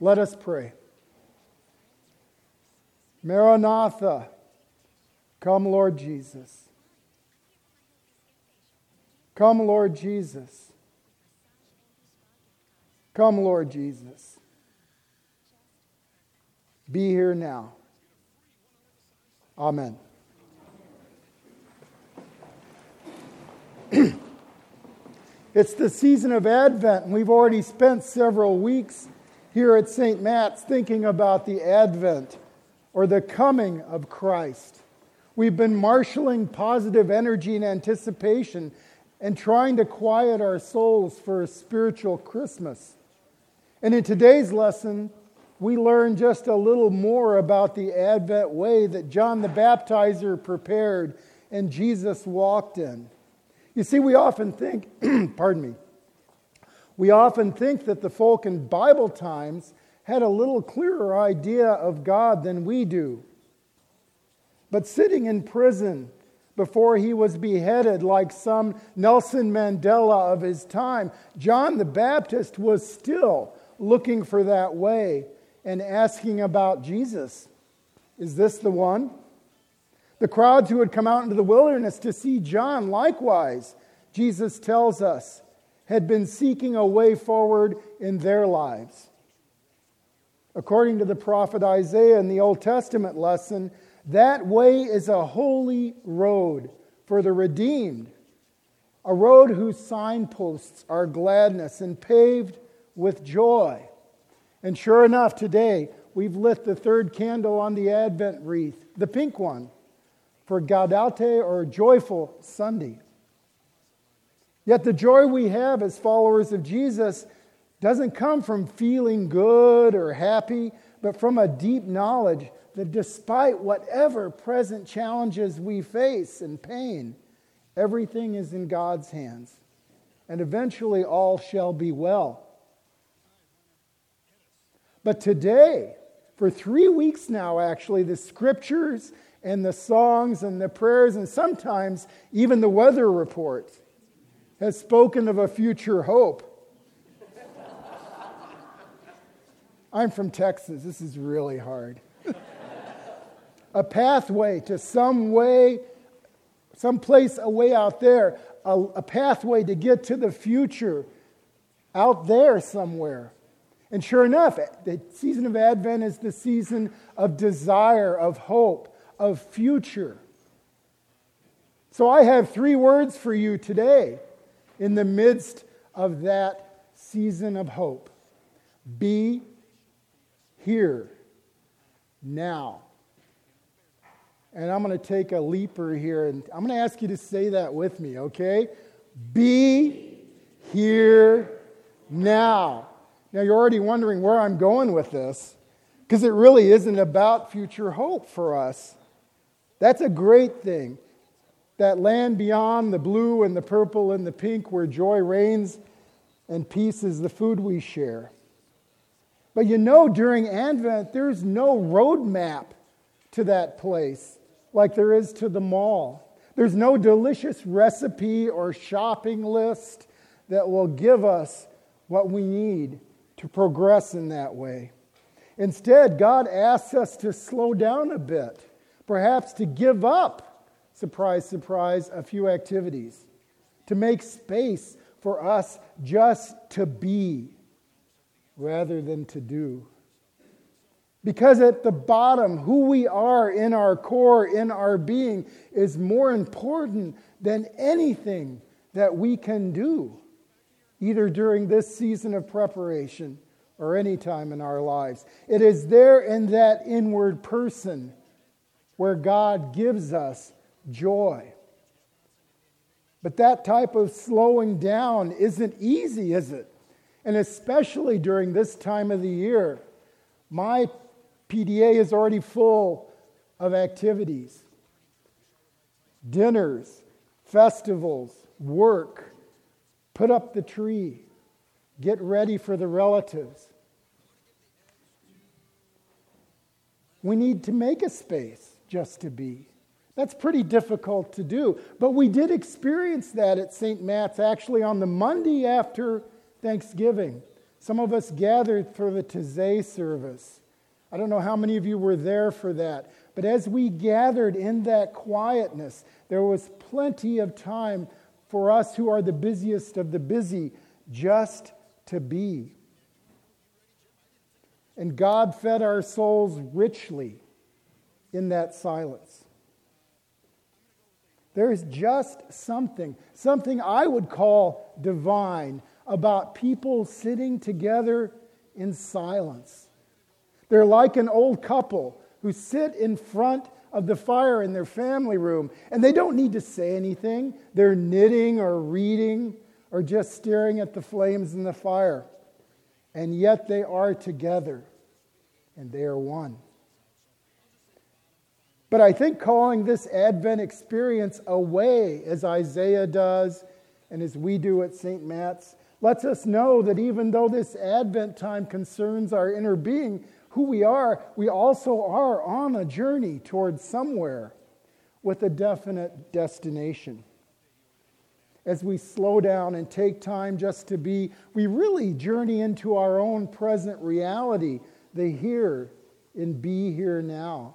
Let us pray. Maranatha, come Lord Jesus. Come Lord Jesus. Come Lord Jesus. Be here now. Amen. It's the season of Advent, and we've already spent several weeks here at St. Matt's thinking about the Advent, or the coming of Christ. We've been marshaling positive energy and anticipation and trying to quiet our souls for a spiritual Christmas. And in today's lesson, we learn just a little more about the Advent way that John the Baptizer prepared and Jesus walked in. You see, we often think, we often think that the folk in Bible times had a little clearer idea of God than we do. But sitting in prison before he was beheaded like some Nelson Mandela of his time, John the Baptist was still looking for that way and asking about Jesus. Is this the one? The crowds who had come out into the wilderness to see John, likewise, Jesus tells us, had been seeking a way forward in their lives. According to the prophet Isaiah in the Old Testament lesson, that way is a holy road for the redeemed, a road whose signposts are gladness and paved with joy. And sure enough, today we've lit the third candle on the Advent wreath, the pink one, for Gaudete, or Joyful Sunday. Yet the joy we have as followers of Jesus doesn't come from feeling good or happy, but from a deep knowledge that despite whatever present challenges we face and pain, everything is in God's hands, and eventually all shall be well. But today, for 3 weeks now actually, the scriptures and the songs and the prayers and sometimes even the weather report has spoken of a future hope. I'm from Texas. This is really hard. A pathway to some way, someplace away out there, a pathway to get to the future out there somewhere. And sure enough, the season of Advent is the season of desire, of hope, of future. So I have 3 words for you today in the midst of that season of hope. Be here now. And I'm going to take a leaper here, and I'm going to ask you to say that with me, okay? Be here now. Now, you're already wondering where I'm going with this, because it really isn't about future hope for us. That's a great thing. That land beyond the blue and the purple and the pink where joy reigns and peace is the food we share. But you know, during Advent, there's no roadmap to that place like there is to the mall. There's no delicious recipe or shopping list that will give us what we need to progress in that way. Instead, God asks us to slow down a bit, perhaps to give up, surprise, surprise, a few activities, to make space for us just to be rather than to do. Because at the bottom, who we are in our core, in our being, is more important than anything that we can do, either during this season of preparation or any time in our lives. It is there in that inward person where God gives us joy. But that type of slowing down isn't easy, is it? And especially during this time of the year. My PDA is already full of activities. Dinners, festivals, work, put up the tree, get ready for the relatives. We need to make a space just to be. That's pretty difficult to do. But we did experience that at St. Matt's actually on the Monday after Thanksgiving. Some of us gathered for the Taizé service. I don't know how many of you were there for that. But as we gathered in that quietness, there was plenty of time for us who are the busiest of the busy just to be. And God fed our souls richly in that silence. There's just something I would call divine about people sitting together in silence. They're like an old couple who sit in front of the fire in their family room, and they don't need to say anything. They're knitting or reading or just staring at the flames in the fire. And yet they are together, and they are one. But I think calling this Advent experience a way, as Isaiah does and as we do at St. Matt's, lets us know that even though this Advent time concerns our inner being, who we also are on a journey towards somewhere with a definite destination. As we slow down and take time just to be, we really journey into our own present reality, the here and be here now.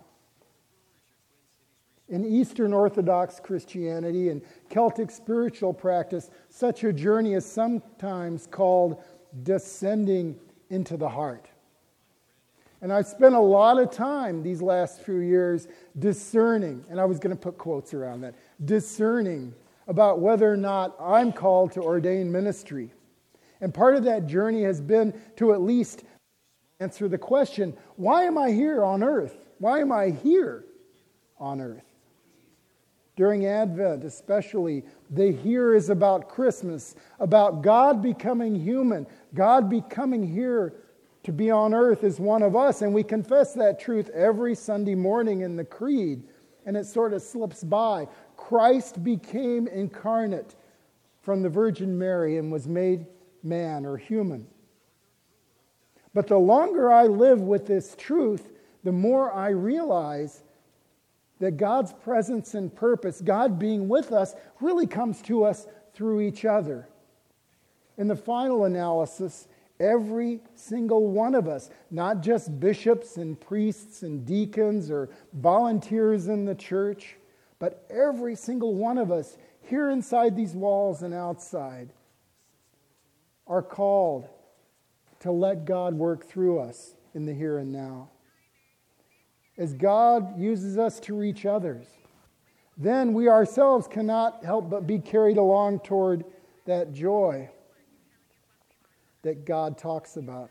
In Eastern Orthodox Christianity and Celtic spiritual practice, such a journey is sometimes called descending into the heart. And I've spent a lot of time these last few years discerning, and I was going to put quotes around that, discerning about whether or not I'm called to ordain ministry. And part of that journey has been to at least answer the question, why am I here on earth? Why am I here on earth? During Advent, especially, the here is about Christmas, about God becoming human, God becoming here to be on earth as one of us. And we confess that truth every Sunday morning in the Creed, and it sort of slips by. Christ became incarnate from the Virgin Mary and was made man or human. But the longer I live with this truth, the more I realize that God's presence and purpose, God being with us, really comes to us through each other. In the final analysis, every single one of us, not just bishops and priests and deacons or volunteers in the church, but every single one of us here inside these walls and outside are called to let God work through us in the here and now. As God uses us to reach others, then we ourselves cannot help but be carried along toward that joy that God talks about.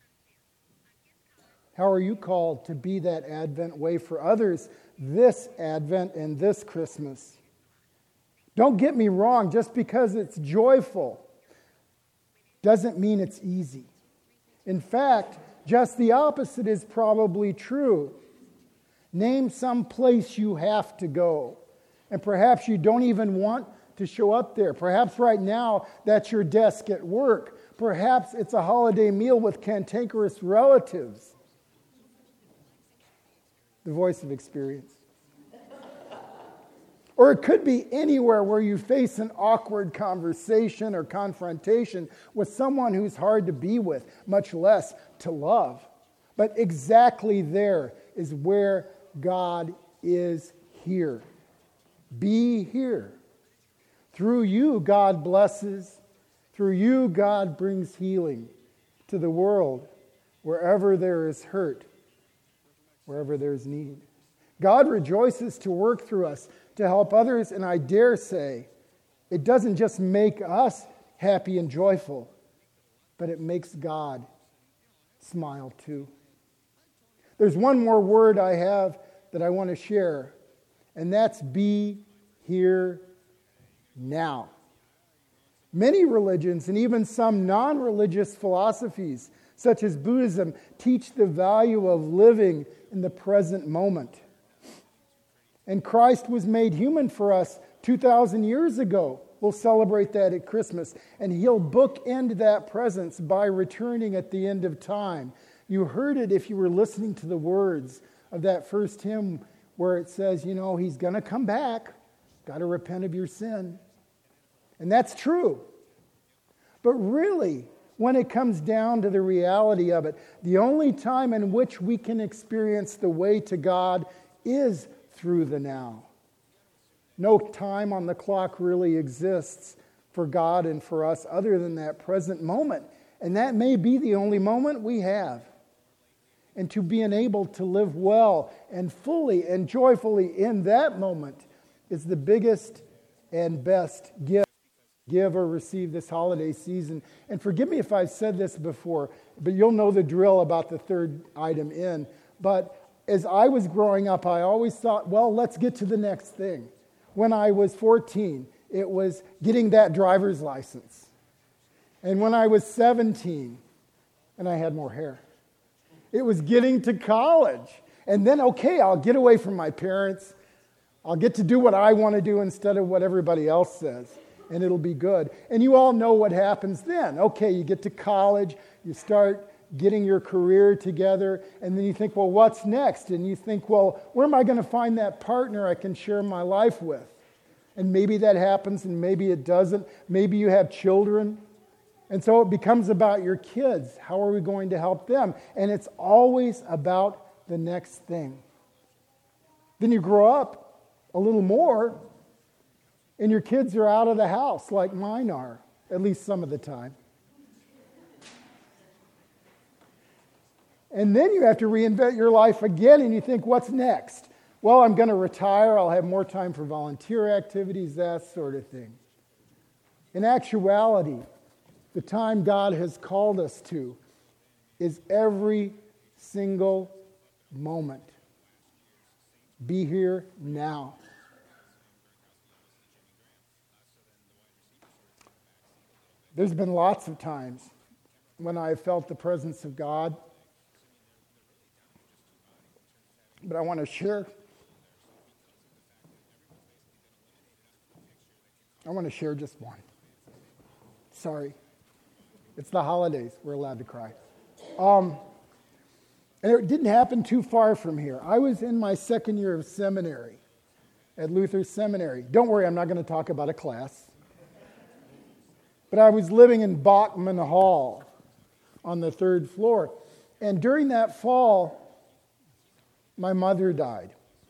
How are you called to be that Advent way for others this Advent and this Christmas? Don't get me wrong, just because it's joyful doesn't mean it's easy. In fact, just the opposite is probably true. Name some place you have to go, and perhaps you don't even want to show up there. Perhaps right now that's your desk at work. Perhaps it's a holiday meal with cantankerous relatives. The voice of experience. Or it could be anywhere where you face an awkward conversation or confrontation with someone who's hard to be with, much less to love. But exactly there is where God is here. Be here. Through you, God blesses. Through you, God brings healing to the world, wherever there is hurt, wherever there is need. God rejoices to work through us to help others, and I dare say, it doesn't just make us happy and joyful, but it makes God smile too. There's one more word I have that I want to share, and that's be here now. Many religions and even some non-religious philosophies, such as Buddhism, teach the value of living in the present moment. And Christ was made human for us 2,000 years ago. We'll celebrate that at Christmas. And he'll bookend that presence by returning at the end of time. You heard it if you were listening to the words of that first hymn where it says, he's going to come back. Got to repent of your sin. And that's true. But really, when it comes down to the reality of it, the only time in which we can experience the way to God is through the now. No time on the clock really exists for God and for us other than that present moment. And that may be the only moment we have. And to be enabled to live well and fully and joyfully in that moment is the biggest and best gift give or receive this holiday season. And forgive me if I've said this before, but you'll know the drill about the third item in. But as I was growing up, I always thought, well, let's get to the next thing. When I was 14, it was getting that driver's license. And when I was 17, and I had more hair, it was getting to college. And then, okay, I'll get away from my parents. I'll get to do what I want to do instead of what everybody else says. And it'll be good. And you all know what happens then. Okay, you get to college, you start getting your career together, and then you think, well, what's next? And you think, well, where am I going to find that partner I can share my life with? And maybe that happens, and maybe it doesn't. Maybe you have children. And so it becomes about your kids. How are we going to help them? And it's always about the next thing. Then you grow up a little more, and your kids are out of the house like mine are, at least some of the time. And then you have to reinvent your life again, and you think, what's next? Well, I'm going to retire. I'll have more time for volunteer activities, that sort of thing. In actuality, the time God has called us to is every single moment. Be here now. There's been lots of times when I have felt the presence of God, but I want to share. I want to share just one. Sorry. It's the holidays. We're allowed to cry. And it didn't happen too far from here. I was in my second year of seminary at Luther Seminary. Don't worry, I'm not going to talk about a class. But I was living in Bachman Hall on the third floor. And during that fall, my mother died.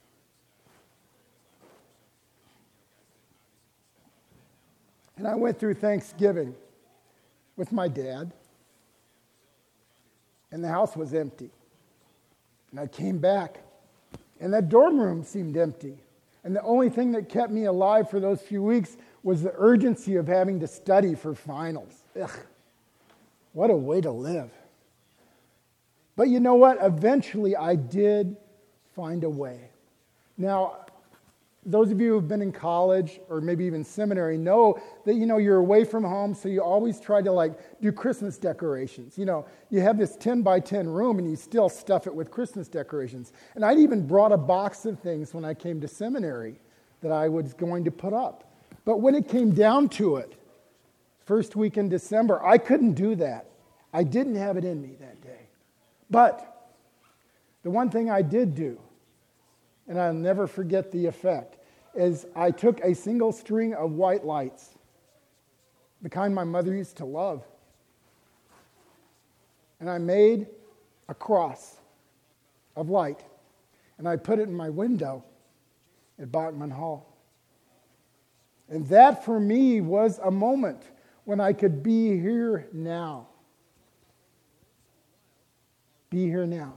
And I went through Thanksgiving with my dad, and the house was empty. And I came back, and that dorm room seemed empty. And the only thing that kept me alive for those few weeks was the urgency of having to study for finals. Ugh, what a way to live. But you know what? Eventually, I did find a way. Now, those of you who have been in college or maybe even seminary know that, you're away from home, so you always try to do Christmas decorations. You have this 10 by 10 room and you still stuff it with Christmas decorations. And I'd even brought a box of things when I came to seminary that I was going to put up. But when it came down to it, first week in December, I couldn't do that. I didn't have it in me that day. But the one thing I did do, and I'll never forget the effect, is I took a single string of white lights, the kind my mother used to love, and I made a cross of light, and I put it in my window at Bachman Hall. And that for me was a moment when I could be here now. Be here now.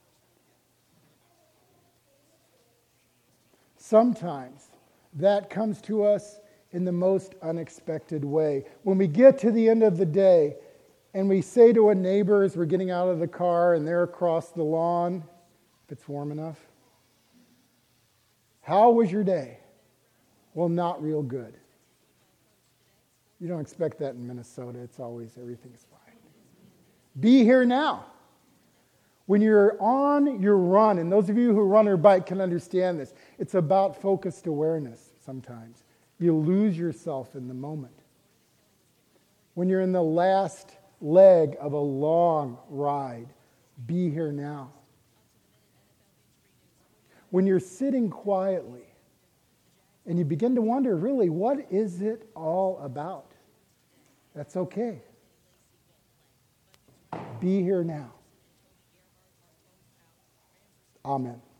Sometimes that comes to us in the most unexpected way. When we get to the end of the day and we say to a neighbor as we're getting out of the car and they're across the lawn, if it's warm enough, how was your day? Well, not real good. You don't expect that in Minnesota. It's always everything's fine. Be here now. When you're on your run, and those of you who run or bike can understand this, it's about focused awareness sometimes. You lose yourself in the moment. When you're in the last leg of a long ride, be here now. When you're sitting quietly and you begin to wonder, really, what is it all about? That's okay. be here now. Amen.